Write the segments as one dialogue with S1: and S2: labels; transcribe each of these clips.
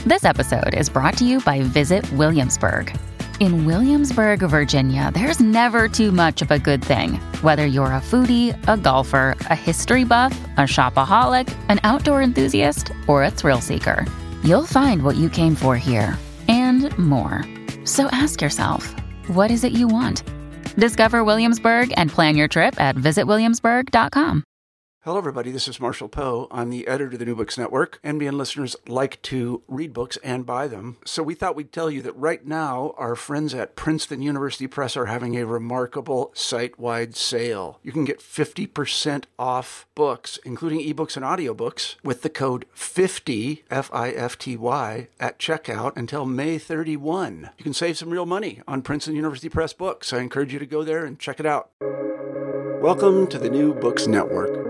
S1: This episode is brought to you by Visit Williamsburg. In Williamsburg, Virginia, there's never too much of a good thing. Whether you're a foodie, a golfer, a history buff, a shopaholic, an outdoor enthusiast, or a thrill seeker, you'll find what you came for here and more. So ask yourself, what is it you want? Discover Williamsburg and plan your trip at visitwilliamsburg.com.
S2: Hello, everybody. This is Marshall Poe. I'm the editor of the New Books Network. NBN listeners like to read books and buy them. So we thought we'd tell you that right now, our friends at Princeton University Press are having a remarkable site-wide sale. You can get 50% off books, including ebooks and audiobooks, with the code 50, F-I-F-T-Y, at checkout until May 31. You can save some real money on Princeton University Press books. I encourage you to go there and check it out. Welcome to the New Books Network.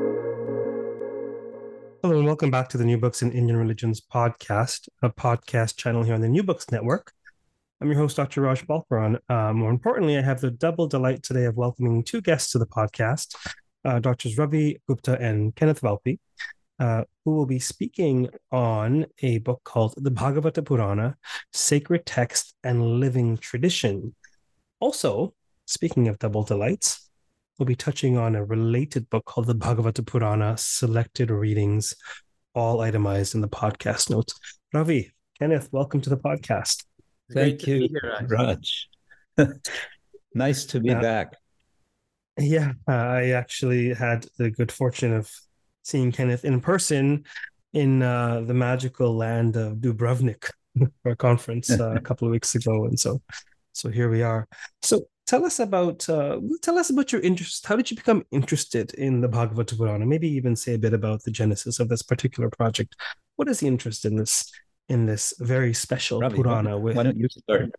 S3: Hello and welcome back to the New Books in Indian Religions podcast, a podcast channel here on the New Books Network. I'm your host, Dr. Raj Balkaran. More importantly, I have the double delight today of welcoming two guests to the podcast, Drs. Ravi Gupta and Kenneth Valpy, who will be speaking on a book called The Bhagavata Purana, Sacred Text and Living Tradition. Also, speaking of double delights, we'll be touching on a related book called the Bhagavata Purana, Selected Readings, all itemized in the podcast notes. Ravi, Kenneth, welcome to the podcast.
S4: Thank you, Raj. Nice to be back.
S3: Yeah, I actually had the good fortune of seeing Kenneth in person in the magical land of Dubrovnik for a conference a couple of weeks ago. And so here we are. So tell us about your interest. How did you become interested in the Bhagavata Purana? Maybe even say a bit about the genesis of this particular project. What is the interest in this very special
S4: Ravi,
S3: Purana?
S4: why don't you start?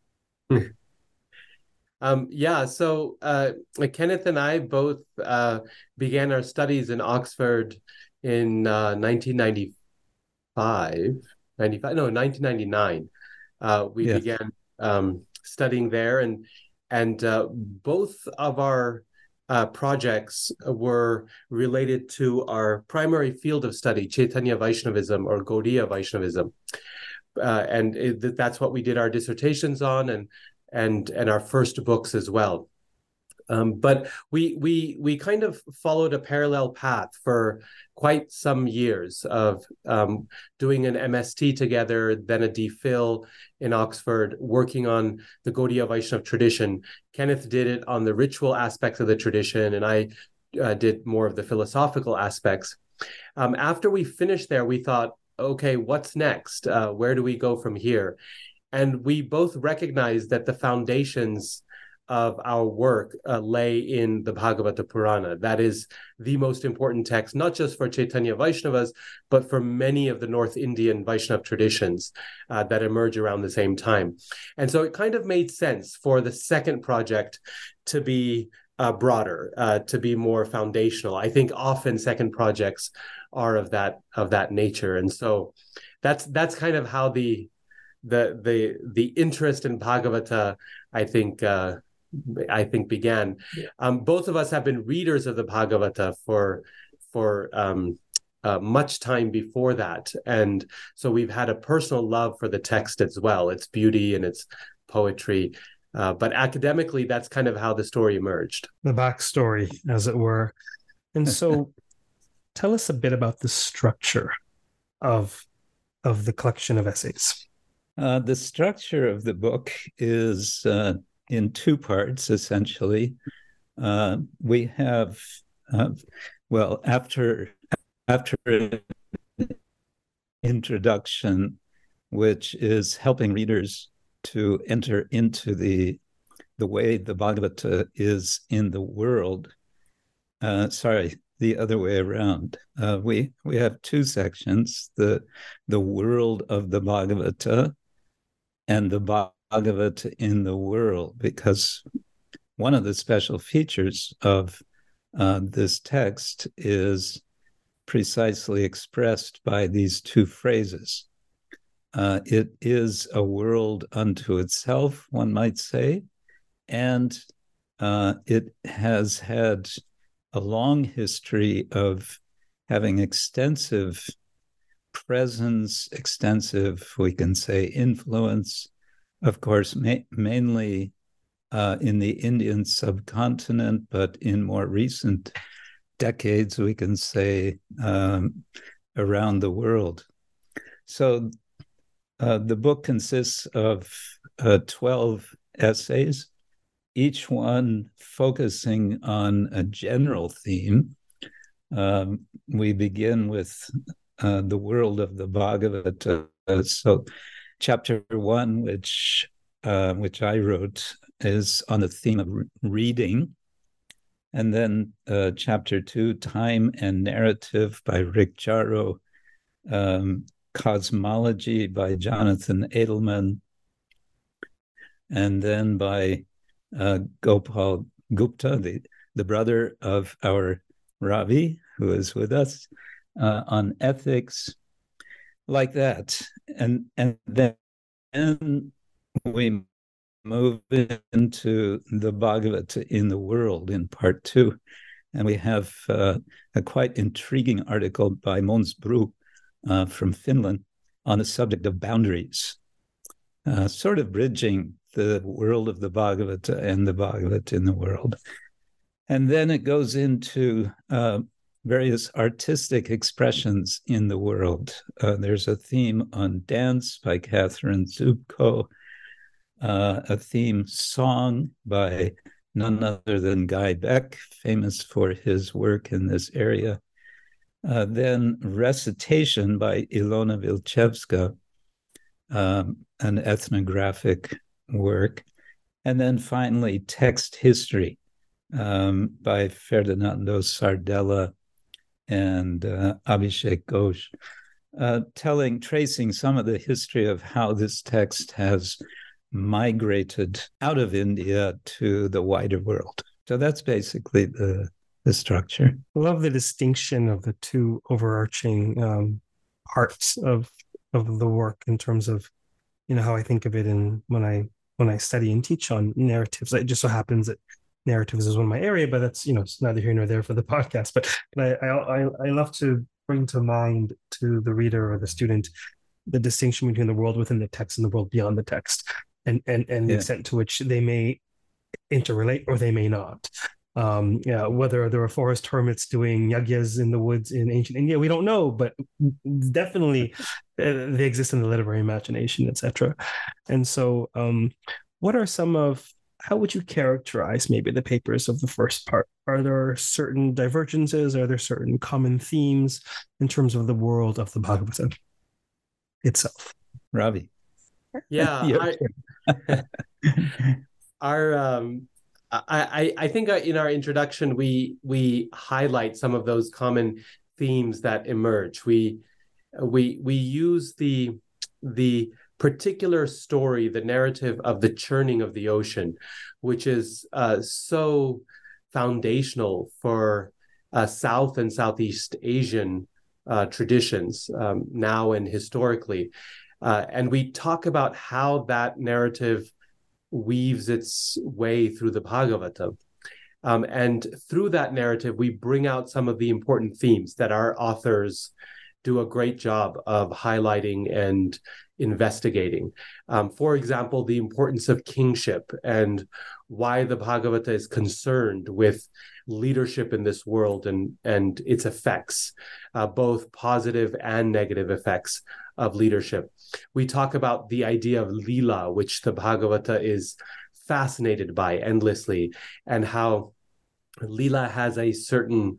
S5: So Kenneth and I both began our studies in Oxford in 1999. We began studying there, and both of our projects were related to our primary field of study, Chaitanya Vaishnavism or Gaudiya Vaishnavism. That's what we did our dissertations on and our first books as well. But we kind of followed a parallel path for quite some years of doing an MST together, then a DPhil in Oxford, working on the Gaudiya Vaishnava tradition. Kenneth did it on the ritual aspects of the tradition, and I did more of the philosophical aspects. After we finished there, we thought, okay, what's next? Where do we go from here? And we both recognized that the foundations of our work lay in the Bhagavata Purana. That is the most important text, not just for Chaitanya Vaishnavas, but for many of the North Indian Vaishnava traditions that emerge around the same time. And so it kind of made sense for the second project to be broader, to be more foundational. I think often second projects are of that nature. And so that's kind of how the interest in Bhagavata, I think began. Both of us have been readers of the Bhagavata for much time before that, and so we've had a personal love for the text as well, its beauty and its poetry. But academically, that's kind of how the story emerged.
S3: The backstory, as it were. And so, tell us a bit about the structure of the collection of essays.
S4: The structure of the book is in two parts, essentially. We have, after introduction, which is helping readers to enter into the way the Bhagavata is in the world. The other way around. We have two sections: the world of the Bhagavata and the Bhagavata in the world, because one of the special features of this text is precisely expressed by these two phrases. It is a world unto itself, one might say, and it has had a long history of having extensive presence, extensive, we can say, influence, of course, mainly in the Indian subcontinent, but in more recent decades, we can say around the world. So the book consists of 12 essays, each one focusing on a general theme. We begin with the world of the Bhagavata. So chapter 1, which I wrote, is on the theme of reading. And then chapter 2, Time and Narrative by Rick Jarrow, Cosmology by Jonathan Edelman, and then by Gopal Gupta, the brother of our Ravi, who is with us, on ethics, like that. And then we move into the Bhagavata in the world in part 2. And we have a quite intriguing article by Måns Bro from Finland on the subject of boundaries, sort of bridging the world of the Bhagavata and the Bhagavata in the world. And then it goes into various artistic expressions in the world. There's a theme on dance by Catherine Zubko, a theme song by none other than Guy Beck, famous for his work in this area. Then recitation by Ilona Vilchevska, an ethnographic work. And then finally, text history by Ferdinando Sardella and Abhishek Ghosh, tracing some of the history of how this text has migrated out of India to the wider world. So that's basically the structure.
S3: I love the distinction of the two overarching parts of the work in terms of, how I think of it when I study and teach on narratives. It just so happens that narratives is one of my area, but that's, it's neither here nor there for the podcast. But I love to bring to mind to the reader or the student the distinction between the world within the text and the world beyond the text, and the extent to which they may interrelate or they may not. Whether there are forest hermits doing yagyas in the woods in ancient India, we don't know, but definitely they exist in the literary imagination, etc. And so, what are how would you characterize maybe the papers of the first part? Are there certain divergences? Are there certain common themes in terms of the world of the Bhagavata itself?
S4: Ravi.
S5: Yeah. I think in our introduction, we highlight some of those common themes that emerge. We use the particular story, the narrative of the churning of the ocean, which is so foundational for South and Southeast Asian traditions now and historically. And we talk about how that narrative weaves its way through the Bhagavata. And through that narrative, we bring out some of the important themes that our authors do a great job of highlighting and investigating. For example, the importance of kingship and why the Bhagavata is concerned with leadership in this world and its effects, both positive and negative effects of leadership. We talk about the idea of Leela, which the Bhagavata is fascinated by endlessly, and how Leela has a certain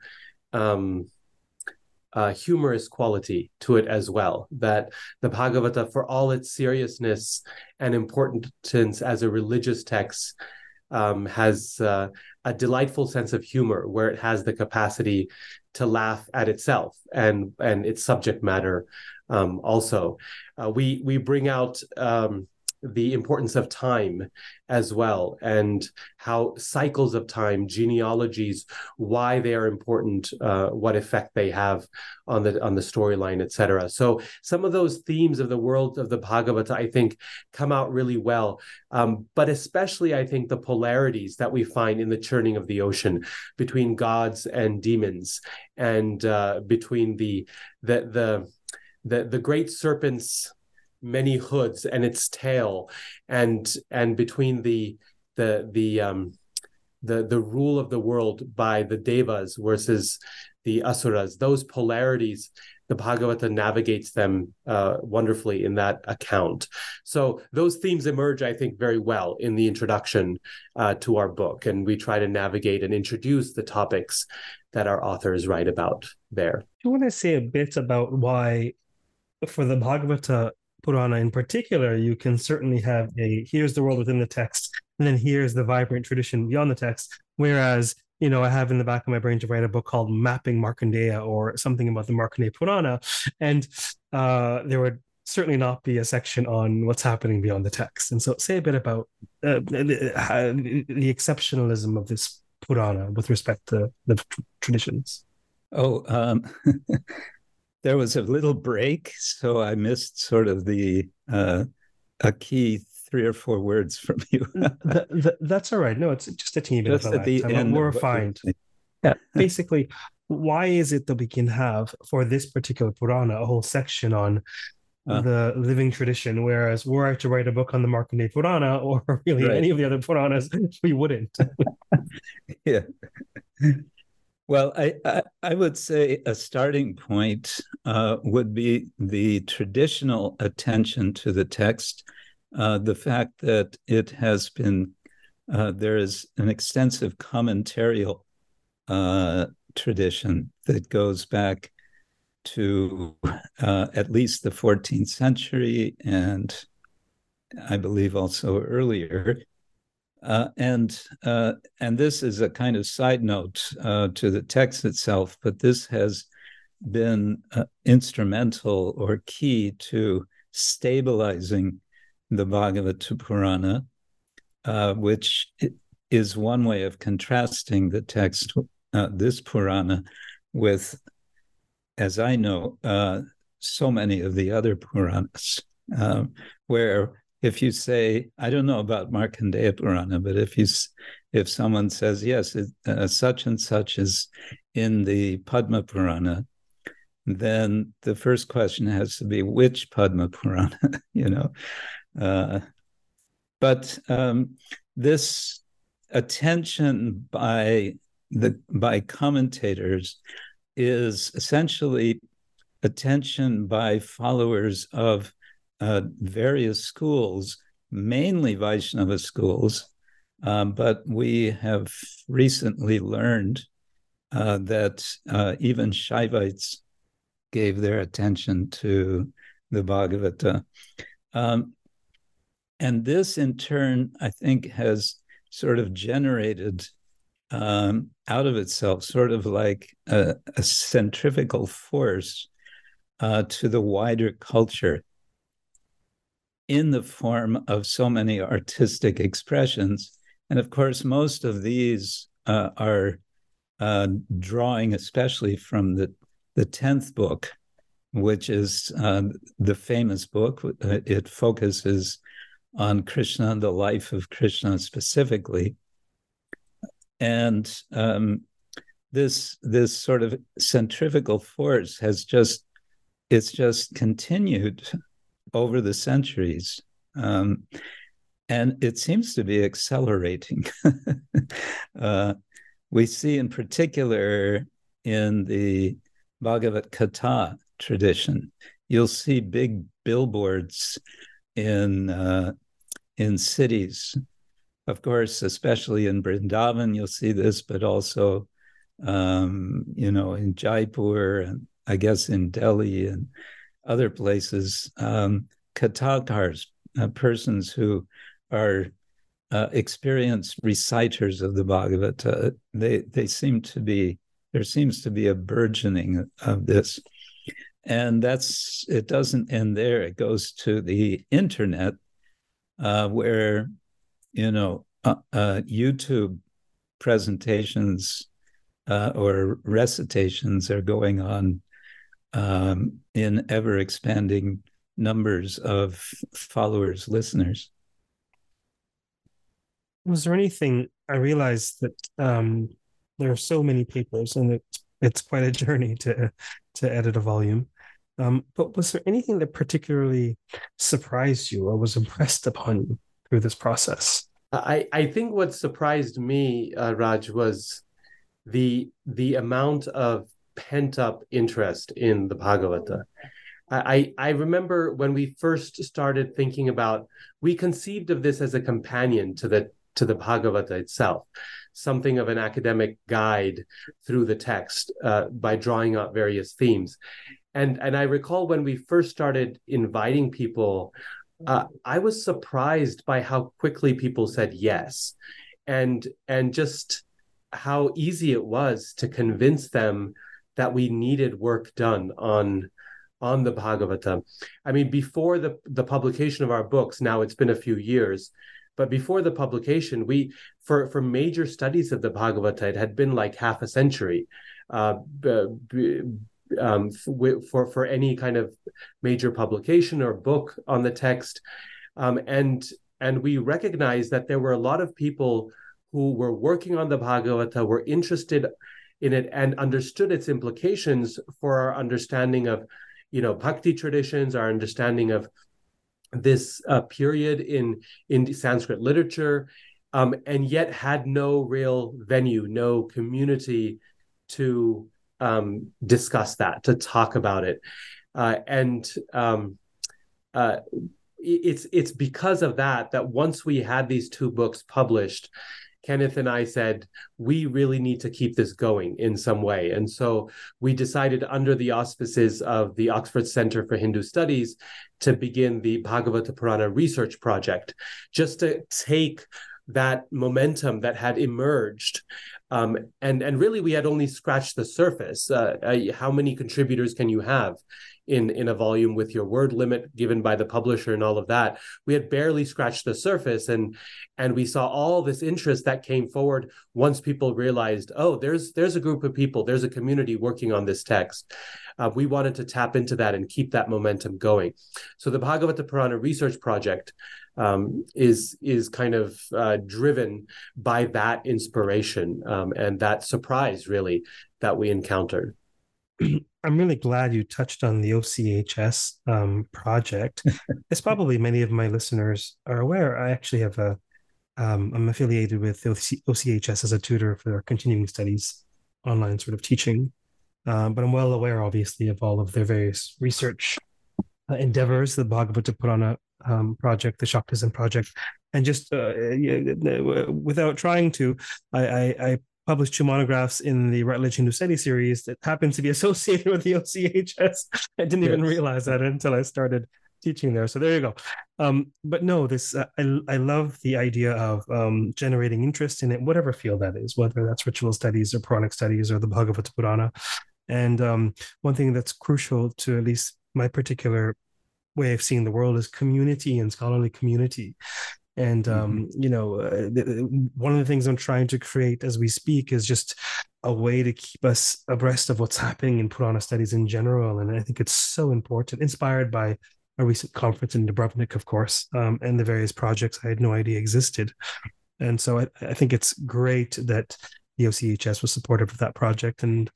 S5: humorous quality to it as well, that the Bhagavata, for all its seriousness and importance as a religious text, has a delightful sense of humor, where it has the capacity to laugh at itself and its subject matter. Also, we bring out the importance of time as well, and how cycles of time, genealogies, why they are important, what effect they have on the storyline, etc. So some of those themes of the world of the Bhagavata, I think, come out really well. But especially, I think, the polarities that we find in the churning of the ocean between gods and demons, and between the the great serpent's many hoods and its tail, and between the rule of the world by the devas versus the asuras, those polarities, the Bhagavata navigates them wonderfully in that account. So those themes emerge, I think, very well in the introduction to our book, and we try to navigate and introduce the topics that our authors write about there.
S3: Do you want to say a bit about why, for the Bhagavata Purana in particular, you can certainly have here's the world within the text, and then here's the vibrant tradition beyond the text, whereas I have in the back of my brain to write a book called Mapping Markandeya, or something about the Markandeya Purana, and there would certainly not be a section on what's happening beyond the text. And so say a bit about the exceptionalism of this Purana with respect to the traditions.
S4: There was a little break, so I missed sort of a key 3 or 4 words from you.
S3: That's all right. No, it's just a teeny bit
S4: just
S3: of a
S4: at the end.
S3: We're fine. Yeah. Basically, why is it that we can have, for this particular Purana, a whole section on the living tradition, whereas were I to write a book on the Markandeya Purana, or really any of the other Puranas, we wouldn't.
S4: Yeah. Well, I would say a starting point would be the traditional attention to the text, the fact that it has been, there is an extensive commentarial tradition that goes back to at least the 14th century, and I believe also earlier. And this is a kind of side note to the text itself, but this has been instrumental or key to stabilizing the Bhagavata Purana, which is one way of contrasting the text, this Purana, with, as I know, so many of the other Puranas, where if you say, I don't know about Markandeya Purana, but if someone says, yes, such and such is in the Padma Purana, then the first question has to be, which Padma Purana, But this attention by commentators is essentially attention by followers of various schools, mainly Vaishnava schools, but we have recently learned that even Shaivites gave their attention to the Bhagavata. And this, in turn, I think, has sort of generated out of itself sort of like a centrifugal force to the wider culture in the form of so many artistic expressions. And of course, most of these are drawing especially from the 10th book, which is the famous book. It focuses on Krishna and the life of Krishna specifically. And this sort of centrifugal force it's just continued over the centuries. And it seems to be accelerating. We see in particular in the Bhagavad Gita tradition, you'll see big billboards in cities. Of course, especially in Vrindavan, you'll see this, but also, in Jaipur, and I guess in Delhi and other places, kathakars, persons who are experienced reciters of the Bhagavata, there seems to be a burgeoning of this. And it doesn't end there. It goes to the internet, where, YouTube presentations or recitations are going on in ever-expanding numbers of followers, listeners.
S3: Was there anything, I realized that there are so many papers, and it's quite a journey to edit a volume. But was there anything that particularly surprised you or was impressed upon you through this process?
S5: I think what surprised me, Raj, was the amount of pent up interest in the Bhagavata. I remember when we first started thinking about, we conceived of this as a companion to the Bhagavata itself, something of an academic guide through the text by drawing out various themes. And I recall when we first started inviting people, I was surprised by how quickly people said yes, and just how easy it was to convince them that we needed work done on the Bhagavata. I mean, before the publication of our books, now it's been a few years, but before the publication, we for major studies of the Bhagavata, it had been like half a century. For any kind of major publication or book on the text, and we recognized that there were a lot of people who were working on the Bhagavata, were interested in it, and understood its implications for our understanding of, bhakti traditions, our understanding of this period in Sanskrit literature, and yet had no real venue, no community to discuss that, to talk about it. It's because of that once we had these two books published, Kenneth and I said, we really need to keep this going in some way. And so we decided, under the auspices of the Oxford Center for Hindu Studies, to begin the Bhagavata Purana research project, just to take that momentum that had emerged. And really, we had only scratched the surface. How many contributors can you have in a volume with your word limit given by the publisher and all of that? We had barely scratched the surface, and we saw all this interest that came forward once people realized, oh, there's a group of people, there's a community working on this text. We wanted to tap into that and keep that momentum going. So the Bhagavata Purana research project is kind of driven by that inspiration and that surprise, really, that we encountered.
S3: I'm really glad you touched on the OCHS project. As probably many of my listeners are aware, I actually have I'm affiliated with OCHS as a tutor for their continuing studies online sort of teaching. But I'm well aware, obviously, of all of their various research endeavors, the Bhagavata Purana project, the Shaktism project, and just without trying to, I published 2 monographs in the Routledge Hindu Studies series that happens to be associated with the OCHS. I didn't even realize that until I started teaching there. So there you go. But no, this I love the idea of generating interest in it, whatever field that is, whether that's ritual studies or Puranic studies or the Bhagavata Purana. And one thing that's crucial to at least my particular way of seeing the world is community and scholarly community. And one of the things I'm trying to create as we speak is just a way to keep us abreast of what's happening in Purana studies in general. And I think it's so important, inspired by a recent conference in Dubrovnik, of course, and the various projects I had no idea existed. And so I think it's great that the OCHS was supportive of that project. And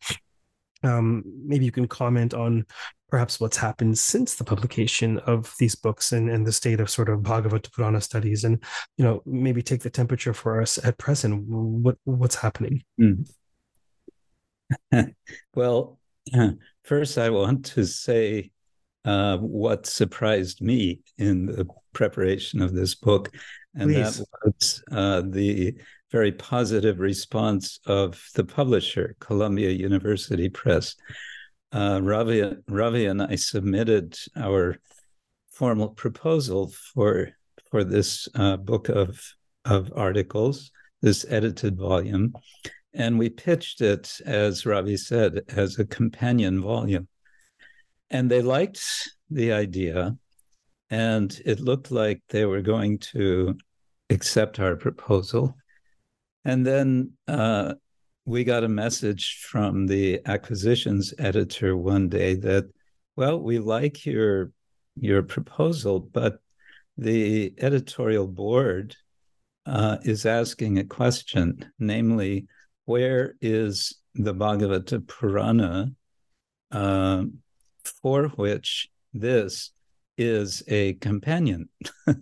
S3: maybe you can comment on perhaps what's happened since the publication of these books and the state of sort of Bhagavata Purana studies, and maybe take the temperature for us at present. What's happening?
S4: Well, first I want to say what surprised me in the preparation of this book, and
S3: Please.
S4: that was the very positive response of the publisher, Columbia University Press. Ravi and I submitted our formal proposal for this book of articles, this edited volume, and we pitched it, as Ravi said, as a companion volume. And they liked the idea, and it looked like they were going to accept our proposal. And then we got a message from the acquisitions editor one day that, well, we like your proposal, but the editorial board is asking a question, namely, where is the Bhagavata Purana for which this is a companion.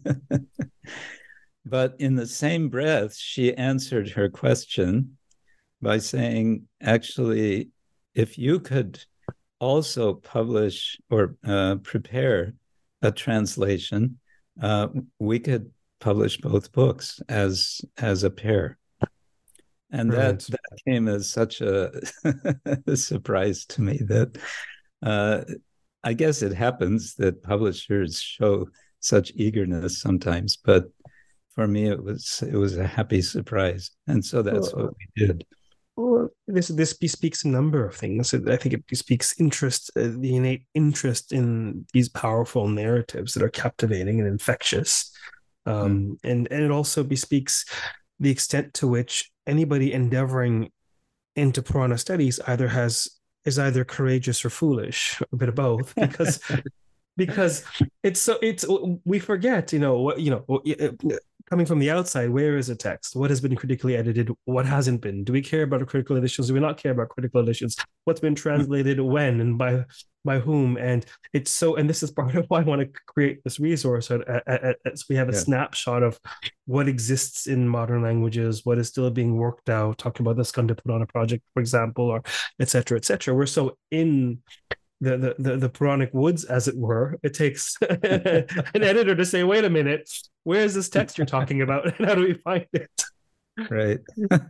S4: But in the same breath, she answered her question by saying, actually, if you could also publish or prepare a translation, we could publish both books as a pair. And that came as such a surprise to me that I guess it happens that publishers show such eagerness sometimes, but for me it was a happy surprise, and so that's what we did.
S3: Well, this bespeaks a number of things. I think it bespeaks interest, the innate interest in these powerful narratives that are captivating and infectious, and it also bespeaks the extent to which anybody endeavoring into Purana studies is either courageous or foolish, a bit of both, because we forget, coming from the outside, where is a text? What has been critically edited? What hasn't been? Do we care about critical editions? Do we not care about critical editions? What's been translated when and by whom? And it's so, and this is part of why I want to create this resource. So we have a snapshot of what exists in modern languages, what is still being worked out, talking about the Skanda Purana project, for example, or et cetera, et cetera. We're so in the Puranic woods, as it were. It takes an editor to say, wait a minute, where is this text you're talking about, and how do we find it?
S4: Right.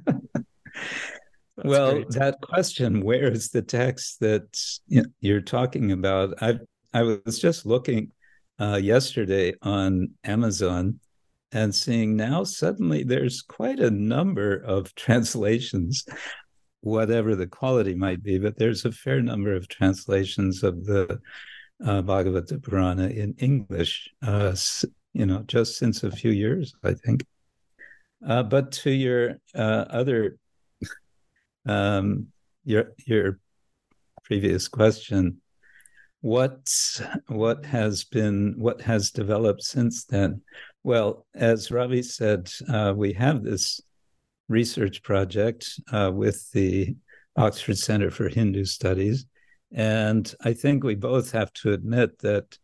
S4: Well, great. That question, where is the text that you're talking about? I was just looking yesterday on Amazon and seeing now suddenly there's quite a number of translations, whatever the quality might be, but there's a fair number of translations of the Bhagavata Purana in English, just since a few years, I think. But to your other, your previous question, what has developed since then? Well, as Ravi said, we have this research project with the Oxford Center for Hindu Studies. And I think we both have to admit that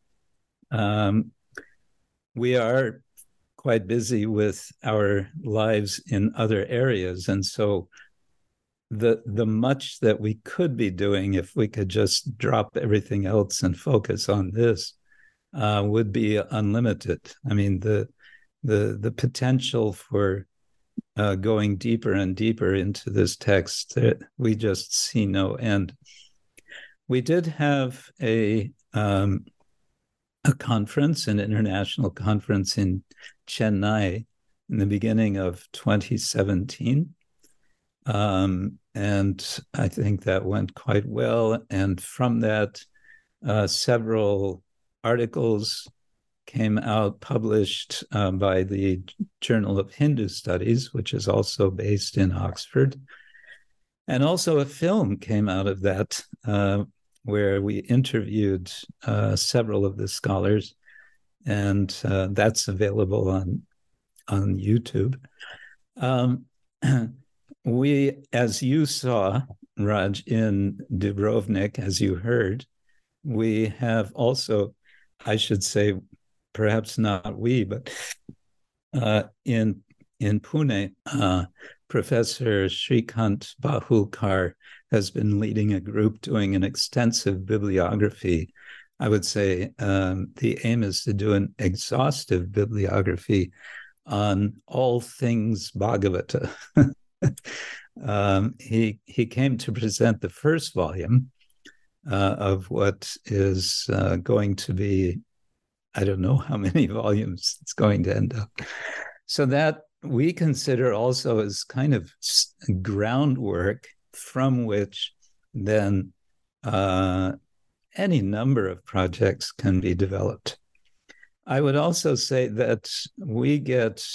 S4: we are quite busy with our lives in other areas. And so the much that we could be doing if we could just drop everything else and focus on this would be unlimited. I mean, the potential for going deeper and deeper into this text, we just see no end. We did have a conference, an international conference in Chennai in the beginning of 2017. And I think that went quite well. And from that, several articles came out, published by the Journal of Hindu Studies, which is also based in Oxford. And also a film came out of that, where we interviewed several of the scholars, and that's available on YouTube. We, as you saw, Raj, in Dubrovnik, as you heard, we have also, I should say, perhaps not we, but in Pune, Professor Shrikant Bahulkar has been leading a group doing an extensive bibliography. I would say the aim is to do an exhaustive bibliography on all things Bhagavata. He came to present the first volume of what is going to be, I don't know how many volumes it's going to end up. So that we consider also as kind of groundwork from which then any number of projects can be developed. I would also say that we get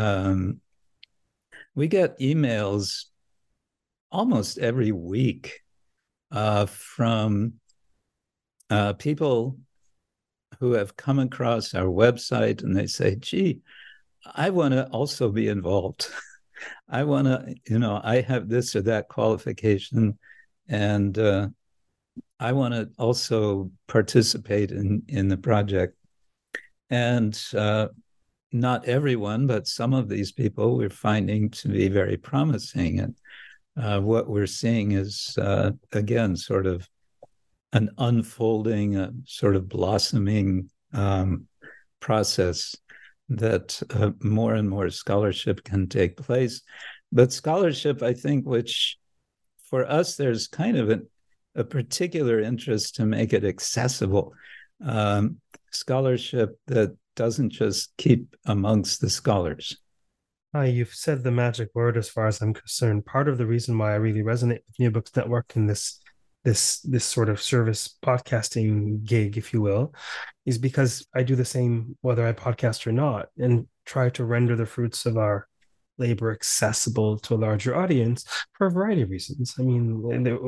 S4: emails almost every week from people who have come across our website, and they say, gee, I want to also be involved. I want to, I have this or that qualification, and I want to also participate in the project. And not everyone, but some of these people we're finding to be very promising. And what we're seeing is, again, sort of an unfolding, sort of blossoming process that more and more scholarship can take place. But scholarship, I think, which for us, there's kind of a particular interest to make it accessible. Scholarship that doesn't just keep amongst the scholars.
S3: You've said the magic word as far as I'm concerned. Part of the reason why I really resonate with New Books Network and this sort of service podcasting gig, if you will, is because I do the same whether I podcast or not, and try to render the fruits of our labor accessible to a larger audience for a variety of reasons. I mean,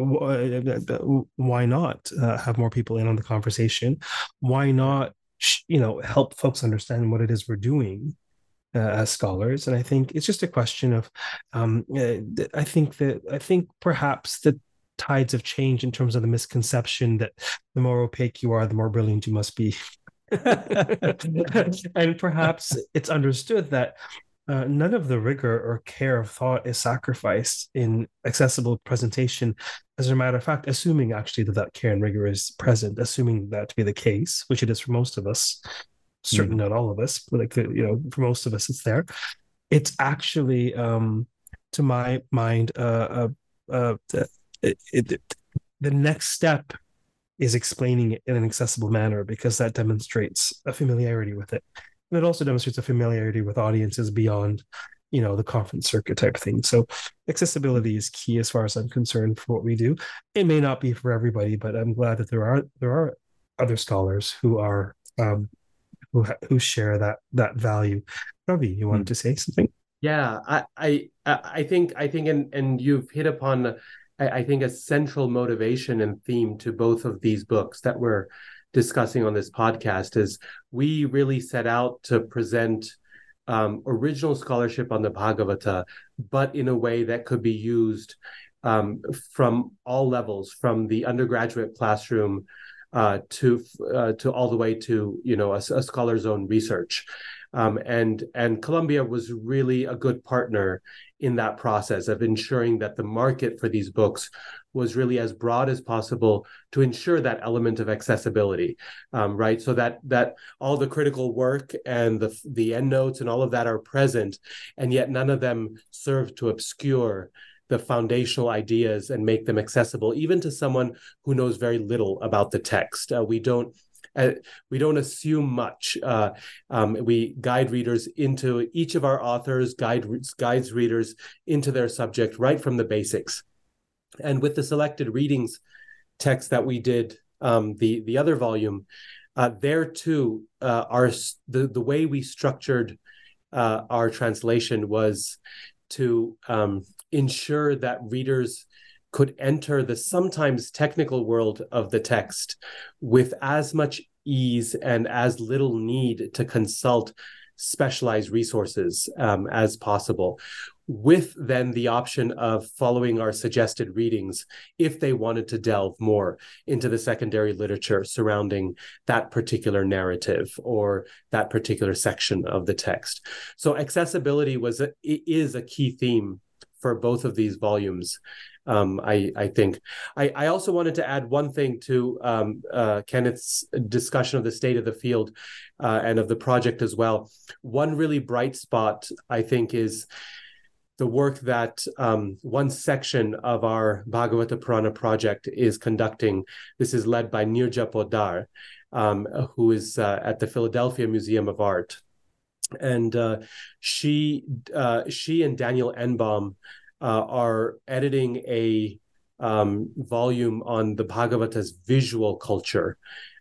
S3: why not have more people in on the conversation? Why not, help folks understand what it is we're doing as scholars? And I think it's just a question of, I think perhaps the tides have changed in terms of the misconception that the more opaque you are, the more brilliant you must be. And perhaps it's understood that none of the rigor or care of thought is sacrificed in accessible presentation. As a matter of fact, assuming actually that care and rigor is present, assuming that to be the case, which it is for most of us, certainly not all of us, but for most of us, it's there. It's actually, to my mind, the next step is explaining it in an accessible manner, because that demonstrates a familiarity with it. And it also demonstrates a familiarity with audiences beyond, the conference circuit type thing. So accessibility is key as far as I'm concerned for what we do. It may not be for everybody, but I'm glad that there are other scholars who are who share that value. Ravi, you wanted to say something?
S5: Yeah, I think and you've hit upon I think a central motivation and theme to both of these books that we're discussing on this podcast is we really set out to present original scholarship on the Bhagavata, but in a way that could be used from all levels, from the undergraduate classroom to all the way to a scholar's own research. And Columbia was really a good partner in that process of ensuring that the market for these books was really as broad as possible to ensure that element of accessibility, right? So that all the critical work and the endnotes and all of that are present, and yet none of them serve to obscure the foundational ideas and make them accessible, even to someone who knows very little about the text. We don't assume much. We guide readers into each of our authors, guides readers into their subject right from the basics. And with the selected readings text that we did, the other volume, there too, the way we structured our translation was to ensure that readers could enter the sometimes technical world of the text with as much ease and as little need to consult specialized resources as possible, with then the option of following our suggested readings if they wanted to delve more into the secondary literature surrounding that particular narrative or that particular section of the text. So accessibility is a key theme for both of these volumes. I think. I also wanted to add one thing to Kenneth's discussion of the state of the field and of the project as well. One really bright spot, I think, is the work that one section of our Bhagavata Purana project is conducting. This is led by Nirja Poddar, who is at the Philadelphia Museum of Art. And she and Daniel Enbaum are editing a volume on the Bhagavata's visual culture,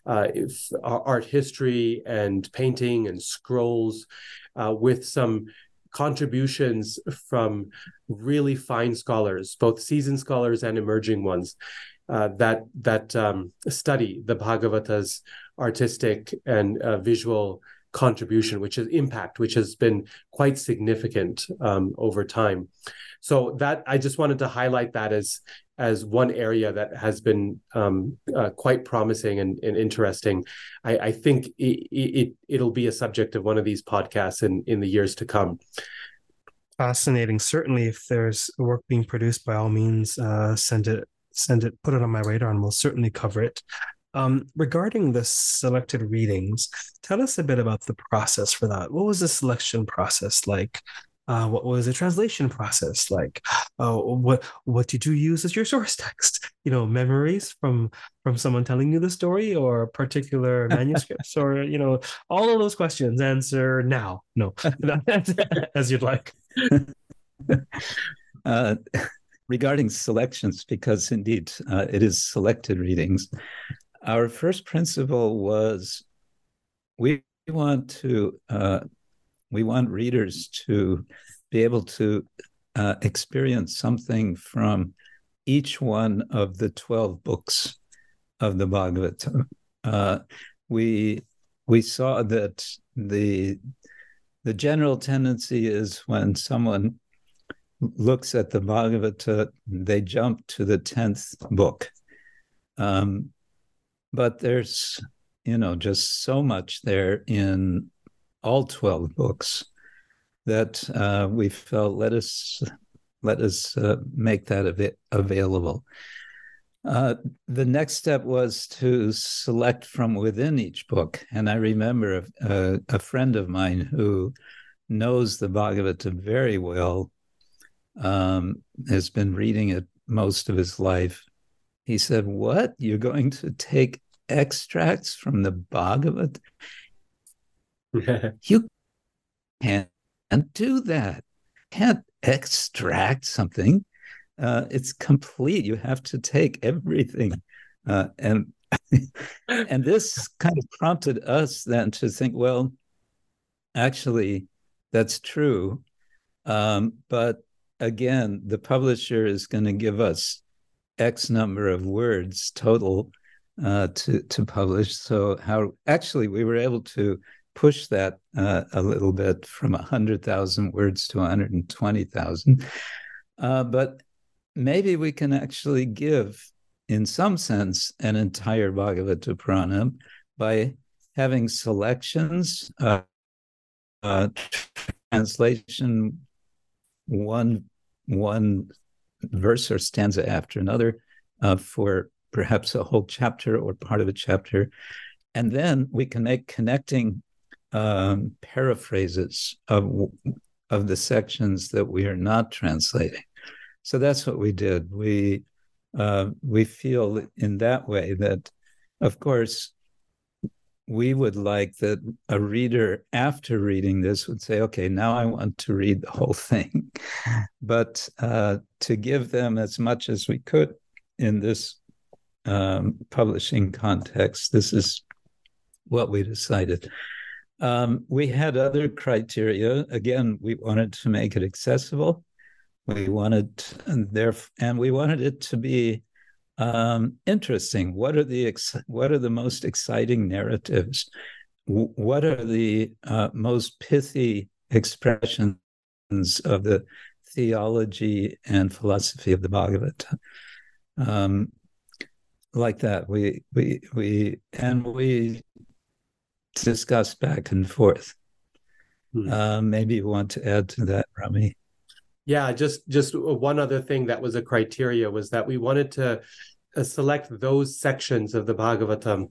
S5: art history and painting and scrolls, with some contributions from really fine scholars, both seasoned scholars and emerging ones, that study the Bhagavata's artistic and visual contribution, which has been quite significant over time. So that I just wanted to highlight that as one area that has been quite promising and interesting. I think it'll be a subject of one of these podcasts in the years to come.
S3: Fascinating. Certainly, if there's work being produced, by all means, send it, put it on my radar, and we'll certainly cover it. Regarding the selected readings, tell us a bit about the process for that. What was the selection process like? What was the translation process like? What did you use as your source text? Memories from someone telling you the story, or particular manuscripts, or all of those questions. Answer now. No, as you'd like.
S4: Regarding selections, because indeed it is selected readings. Our first principle was we want readers to be able to experience something from each one of the 12 books of the Bhagavatam. We saw that the general tendency is when someone looks at the Bhagavata, they jump to the 10th book. But there's, just so much there in all 12 books that we felt let us make that available. The next step was to select from within each book. And I remember a friend of mine who knows the Bhagavata very well, has been reading it most of his life. He said, "What? You're going to take extracts from the Bhagavad? You can't do that. Can't extract something. It's complete. You have to take everything." And this kind of prompted us then to think, well, actually, that's true. But again, the publisher is going to give us X number of words total to publish. So we were able to push that a little bit from 100,000 words to 120,000. But maybe we can actually give, in some sense, an entire Bhagavata Purana by having selections, translation, one verse or stanza after another for perhaps a whole chapter or part of a chapter. And then we can make connecting paraphrases of the sections that we are not translating. So that's what we did. We feel in that way that, of course, we would like that a reader, after reading this, would say, okay, now I want to read the whole thing. But to give them as much as we could in this publishing context, this is what we decided. We had other criteria. Again, we wanted to make it accessible. We wanted it to be interesting. What are the most exciting narratives? What are the most pithy expressions of the theology and philosophy of the Bhagavata? Like that, we discussed back and forth. Maybe you want to add to that, Rami?
S5: Yeah, just one other thing that was a criteria was that we wanted to select those sections of the Bhagavatam.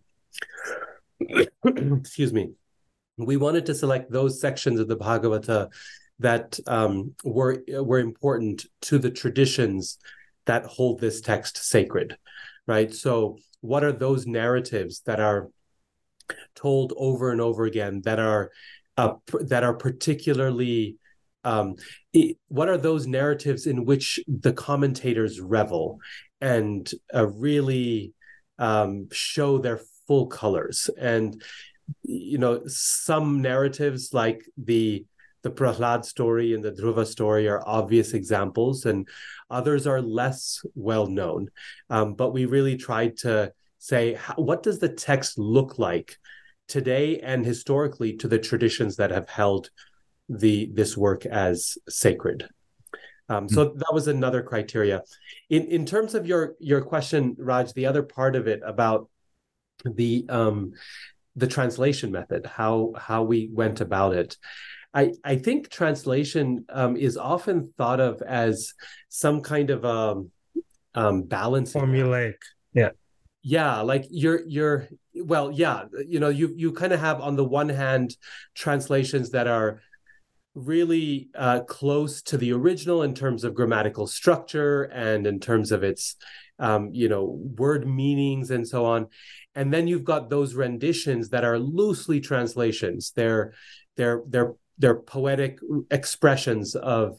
S5: Excuse me. We wanted to select those sections of the Bhagavata that were important to the traditions that hold this text sacred, right? So what are those narratives that are told over and over again that are particularly what are those narratives in which the commentators revel and really show their full colors? And some narratives like the Prahlad story and the Dhruva story are obvious examples, and others are less well known. But we really tried to say, what does the text look like today and historically to the traditions that have held this work as sacred. So that was another criteria. In terms of your question, Raj, the other part of it about the translation method, how we went about it. I think translation is often thought of as some kind of balancing
S3: formulaic.
S5: Yeah, like you kind of have on the one hand translations that are really close to the original in terms of grammatical structure and in terms of its word meanings and so on. And then you've got those renditions that are loosely translations. They're poetic expressions of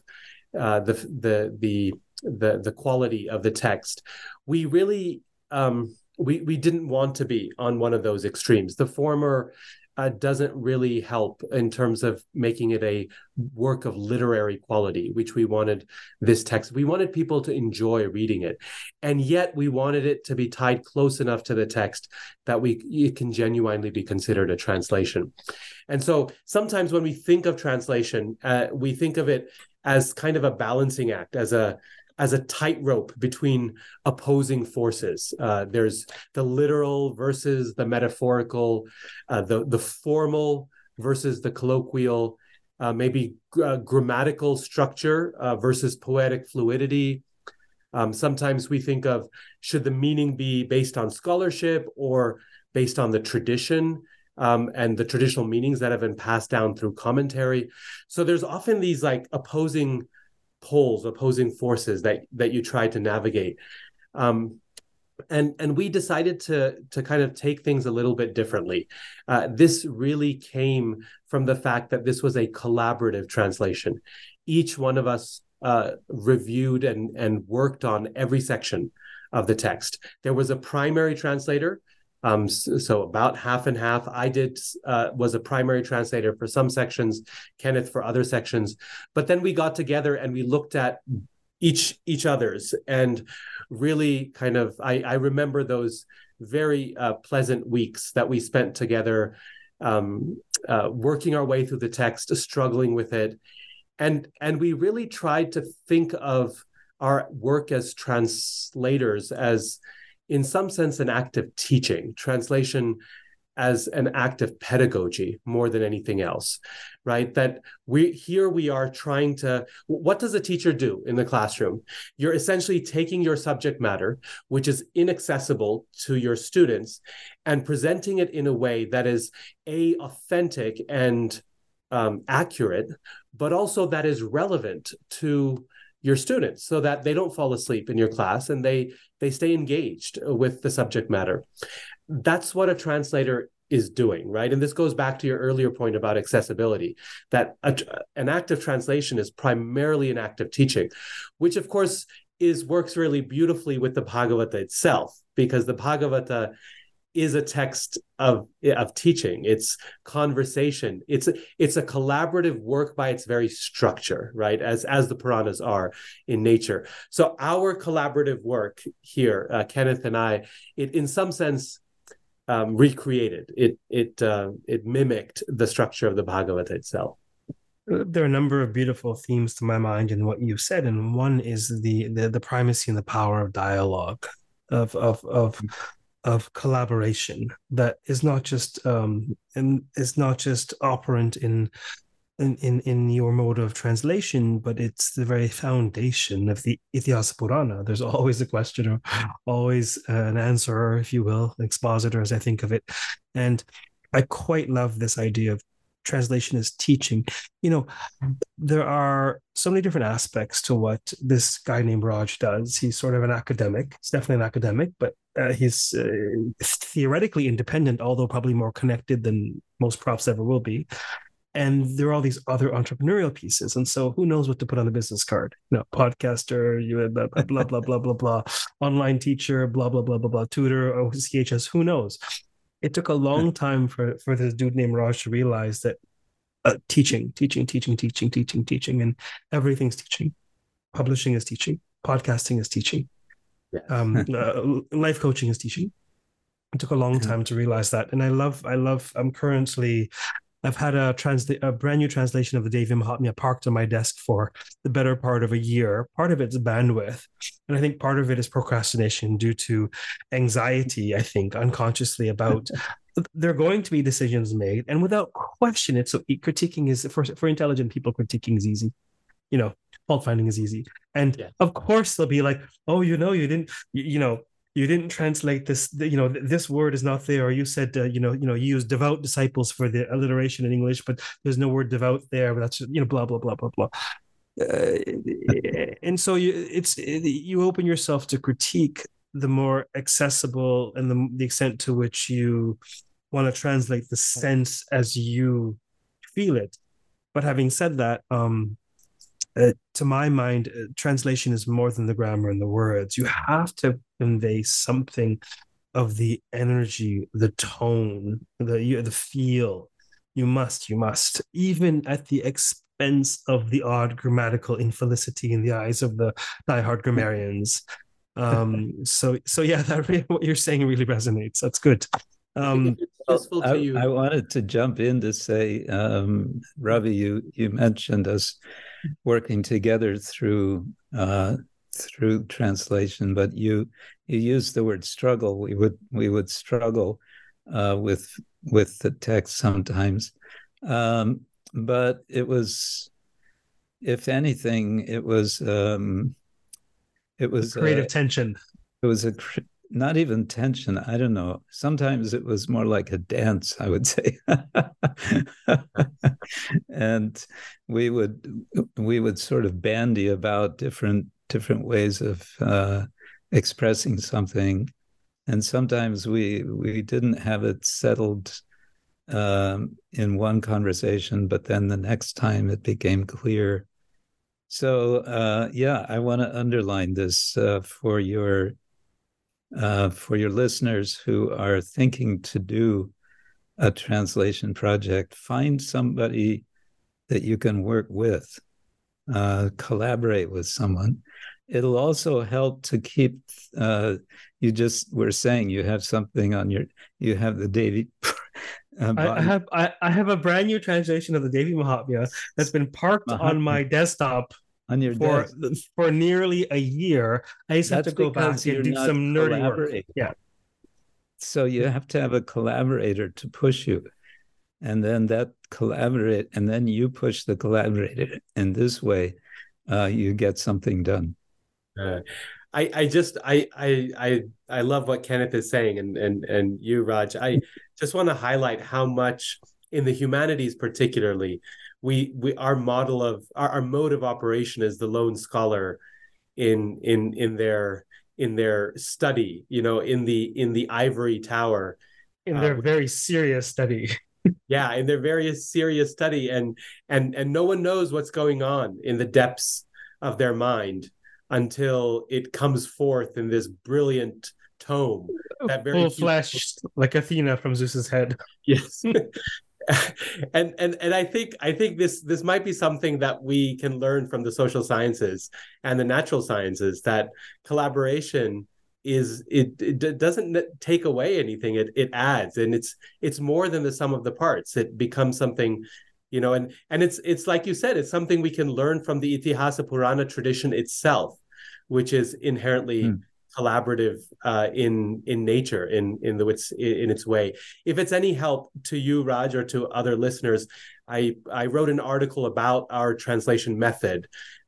S5: the quality of the text. We really we didn't want to be on one of those extremes. The former doesn't really help in terms of making it a work of literary quality, which we wanted this text. We wanted people to enjoy reading it. And yet we wanted it to be tied close enough to the text that it can genuinely be considered a translation. And so sometimes when we think of translation, we think of it as kind of a balancing act, as a tightrope between opposing forces. There's the literal versus the metaphorical, the formal versus the colloquial, maybe grammatical structure versus poetic fluidity. Sometimes we think of, should the meaning be based on scholarship or based on the tradition and the traditional meanings that have been passed down through commentary? So there's often these like opposing poles, opposing forces that you try to navigate. And we decided to kind of take things a little bit differently. This really came from the fact that this was a collaborative translation. Each one of us reviewed and worked on every section of the text. There was a primary translator, so about half and half. I was a primary translator for some sections, Kenneth for other sections. But then we got together and we looked at each other's, and really kind of, I remember those very pleasant weeks that we spent together, working our way through the text, struggling with it. And we really tried to think of our work as translators as, in some sense, an act of teaching, translation as an act of pedagogy more than anything else, right? That we are trying to, what does a teacher do in the classroom? You're essentially taking your subject matter, which is inaccessible to your students, and presenting it in a way that is authentic and accurate, but also that is relevant to your students so that they don't fall asleep in your class and they stay engaged with the subject matter. That's what a translator is doing, right? And this goes back to your earlier point about accessibility, that an act of translation is primarily an act of teaching, which of course works really beautifully with the Bhagavata itself, because the Bhagavata is a text of teaching. It's conversation. It's a collaborative work by its very structure, right? As the Puranas are in nature. So our collaborative work here, Kenneth and I, it in some sense recreated. It mimicked the structure of the Bhagavata itself.
S3: There are a number of beautiful themes to my mind in what you said, and one is the primacy and the power of dialogue, of collaboration that is not just operant in your mode of translation, but it's the very foundation of the Itihasa Purana. There's always a questioner, always an answerer, if you will, expositor, as I think of it. And I quite love this idea of translation as teaching. There are so many different aspects to what this guy named Raj does. He's sort of an academic. He's definitely an academic, but he's theoretically independent, although probably more connected than most profs ever will be. And there are all these other entrepreneurial pieces. And so who knows what to put on the business card? Podcaster, blah, blah, blah, blah, blah, online teacher, blah, blah, blah, blah, blah, tutor, OCHS, who knows? It took a long time for this dude named Raj to realize that teaching, and everything's teaching. Publishing is teaching. Podcasting is teaching. Life coaching is teaching. It took a long time to realize that. And I've had a brand new translation of the Devi Mahatmya parked on my desk for the better part of a year. Part of it's bandwidth. And I think part of it is procrastination due to anxiety, I think, unconsciously about there are going to be decisions made. And without question, critiquing is, for intelligent people, critiquing is easy. Fault finding is easy. And of course, they'll be like, oh, you didn't translate this, this word is not there, or you said, you use devout disciples for the alliteration in English, but there's no word devout there, but that's, blah, blah, blah, blah, blah. And so you open yourself to critique the more accessible and the extent to which you want to translate the sense as you feel it. But having said that, to my mind, translation is more than the grammar and the words. You have to convey something of the energy, the tone, the feel. You must, even at the expense of the odd grammatical infelicity in the eyes of the diehard grammarians. So yeah, what you're saying really resonates. That's good.
S5: Useful to you.
S4: I wanted to jump in to say, Ravi, you mentioned us working together through translation, but you used the word struggle. We would struggle with the text sometimes, but it was, if anything, it was
S3: creative tension.
S4: It was not even tension. I don't know. Sometimes it was more like a dance, I would say. And we would sort of bandy about different ways of expressing something. And sometimes we didn't have it settled in one conversation, but then the next time it became clear. So I want to underline this for your listeners who are thinking to do a translation project. Find somebody that you can work with, collaborate with someone. It'll also help to keep, you just were saying you have something you have the Devi.
S3: I have a brand new translation of the Devi Mahatmya that's been parked on my desktop on your desk for nearly a year. I just have to go back and do some nerdy work. Yeah.
S4: So you have to have a collaborator to push you, and then and then you push the collaborator. And this way, you get something done.
S5: I love what Kenneth is saying, and you, Raj. I just want to highlight how much in the humanities, particularly, our mode of operation is the lone scholar in their study, in the ivory tower,
S3: in their very serious study.
S5: Yeah, in their very serious study, and no one knows what's going on in the depths of their mind until it comes forth in this brilliant tome. That very
S3: full-fleshed, like Athena from Zeus's head.
S5: Yes. And I think this might be something that we can learn from the social sciences and the natural sciences, that collaboration it doesn't take away anything, it adds, and it's more than the sum of the parts. It becomes something, and it's like you said, it's something we can learn from the Itihasa Purana tradition itself, which is inherently collaborative in nature, in its way. If it's any help to you, Raj, or to other listeners, I wrote an article about our translation method,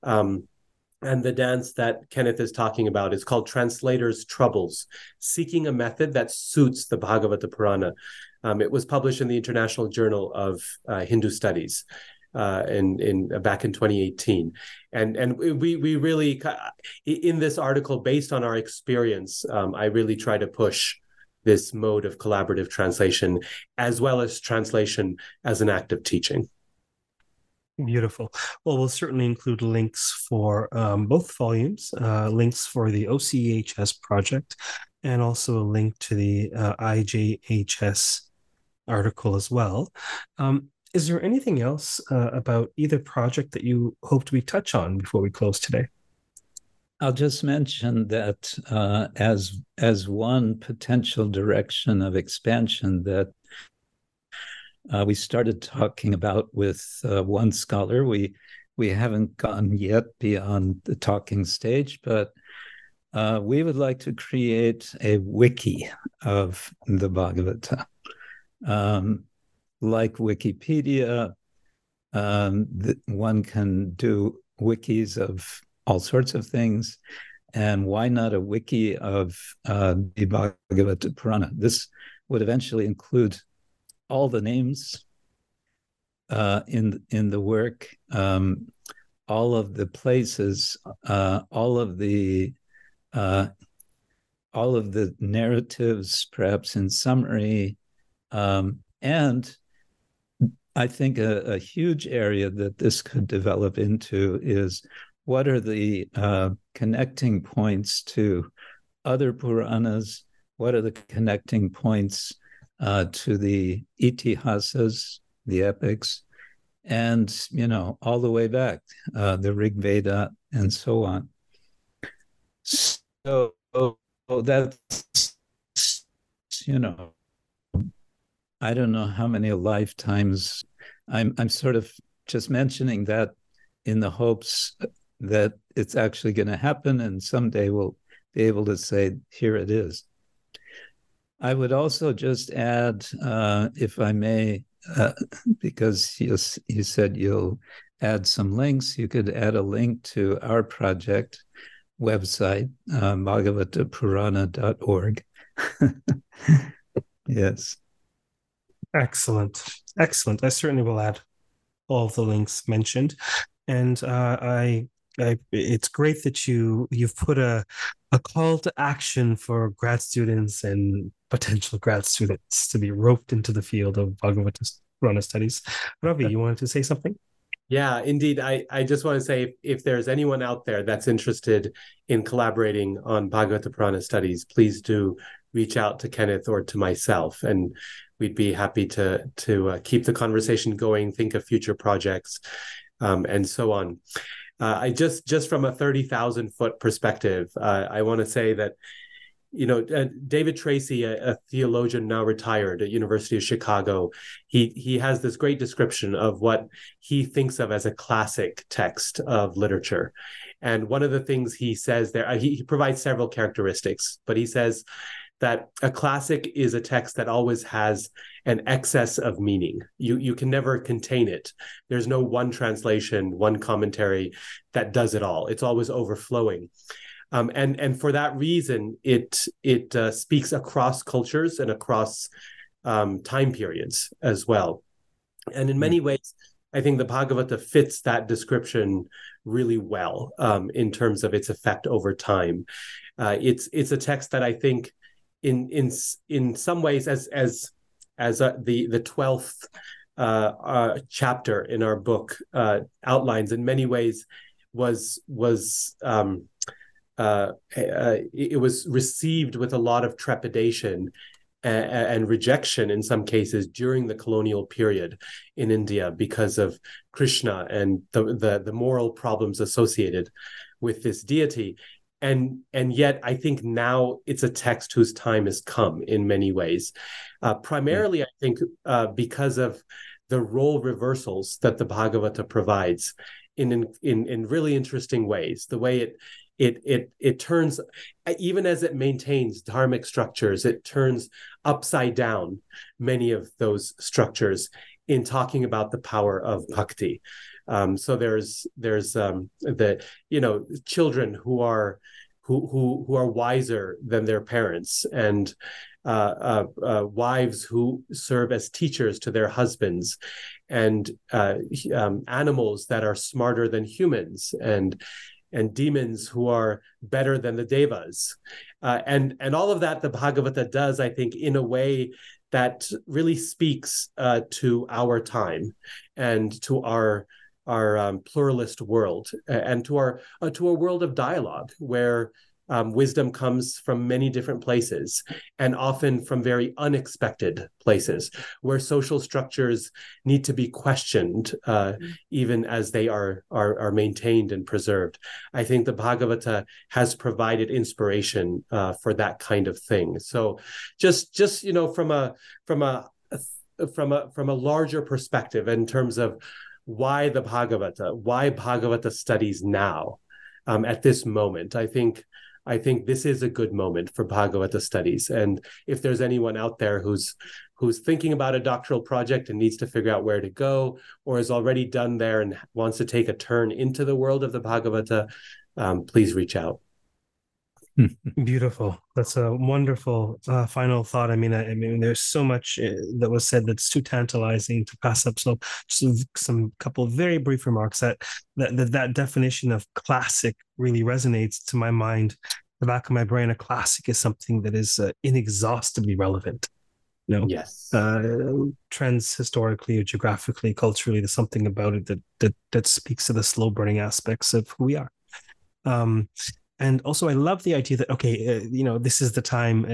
S5: and the dance that Kenneth is talking about is called Translator's Troubles: Seeking a Method That Suits the Bhagavata Purana. It was published in the International Journal of Hindu Studies back in 2018, and we really, in this article, based on our experience, I really try to push this mode of collaborative translation, as well as translation as an act of teaching.
S3: Beautiful. Well, we'll certainly include links for both volumes, links for the OCEHS project, and also a link to the IJHS article as well. Is there anything else about either project that you hoped we touch on before we close today?
S4: I'll just mention that as one potential direction of expansion that we started talking about with one scholar. We haven't gone yet beyond the talking stage, but we would like to create a wiki of the Bhagavata. Like Wikipedia, one can do wikis of all sorts of things. And why not a wiki of the Bhagavata Purana? This would eventually include all the names in the work, all of the places, all of the narratives, perhaps in summary, and I think a huge area that this could develop into is what are the connecting points to other Puranas? What are the connecting points to the itihasas, the epics, and all the way back, the Rig Veda, and so on. So that's I don't know how many lifetimes. I'm sort of just mentioning that in the hopes that it's actually going to happen, and someday we'll be able to say, here it is. I would also just add, if I may, because you said you'll add some links, you could add a link to our project website, bhagavatapurana.org. Yes.
S3: Excellent. I certainly will add all of the links mentioned. And it's great that you've put a call to action for grad students and potential grad students to be roped into the field of Bhagavata Purana studies. Ravi, you wanted to say something?
S5: Yeah, indeed. I just want to say if there's anyone out there that's interested in collaborating on Bhagavata Purana studies, please do reach out to Kenneth or to myself, and we'd be happy to keep the conversation going, think of future projects, and so on. I just from a 30,000-foot perspective, I want to say that David Tracy, a theologian now retired at University of Chicago, he has this great description of what he thinks of as a classic text of literature. And one of the things he says there, he provides several characteristics, but he says that a classic is a text that always has an excess of meaning. You can never contain it. There's no one translation, one commentary that does it all. It's always overflowing. And for that reason, it speaks across cultures and across time periods as well. And in many ways, I think the Bhagavata fits that description really well in terms of its effect over time. It's a text that I think, in some ways, as the 12th chapter in our book outlines, in many ways it was received with a lot of trepidation and rejection in some cases during the colonial period in India because of Krishna and the moral problems associated with this deity. And yet I think now it's a text whose time has come in many ways. Primarily, I think because of the role reversals that the Bhagavata provides in really interesting ways. The way it turns, even as it maintains dharmic structures, it turns upside down many of those structures in talking about the power of bhakti. So there's the children who are wiser than their parents, and wives who serve as teachers to their husbands, and animals that are smarter than humans, and demons who are better than the devas, and all of that the Bhagavata does, I think, in a way that really speaks to our time and to our pluralist world, and to a world of dialogue where wisdom comes from many different places, and often from very unexpected places, where social structures need to be questioned, even as they are maintained and preserved. I think the Bhagavata has provided inspiration for that kind of thing. So, just from a larger perspective in terms of why Bhagavata studies now, at this moment, I think this is a good moment for Bhagavata studies. And if there's anyone out there who's thinking about a doctoral project and needs to figure out where to go, or is already done there and wants to take a turn into the world of the Bhagavata, please reach out.
S3: Beautiful. That's a wonderful final thought. I mean, there's so much that was said that's too tantalizing to pass up. So, just some couple of very brief remarks. That definition of classic really resonates to my mind. The back of my brain, a classic is something that is inexhaustibly relevant.
S5: Yes.
S3: Trends historically, or geographically, culturally, there's something about it that speaks to the slow burning aspects of who we are. And also, I love the idea that this is the time.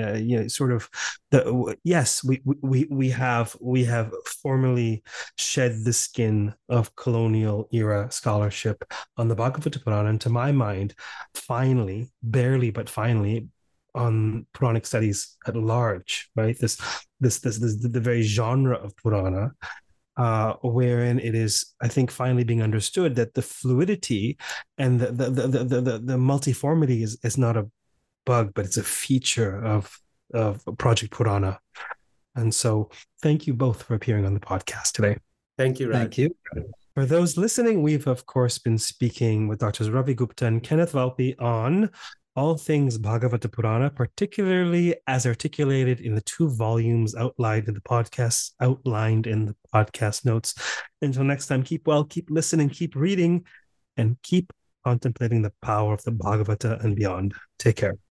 S3: Yes, we have formally shed the skin of colonial era scholarship on the Bhagavata Purana, and to my mind, finally, barely but finally, on Puranic studies at large. Right, this the very genre of Purana. Wherein it is, I think, finally being understood that the fluidity and the multiformity is not a bug, but it's a feature of Project Purana. And so, thank you both for appearing on the podcast today.
S5: Thank you, Raj.
S4: Thank you.
S3: For those listening, we've of course been speaking with Drs. Ravi Gupta and Kenneth Valpy on all things Bhagavata Purana, particularly as articulated in the 2 volumes outlined in the podcast notes. Until next time, keep well, keep listening, keep reading, and keep contemplating the power of the Bhagavata and beyond. Take care.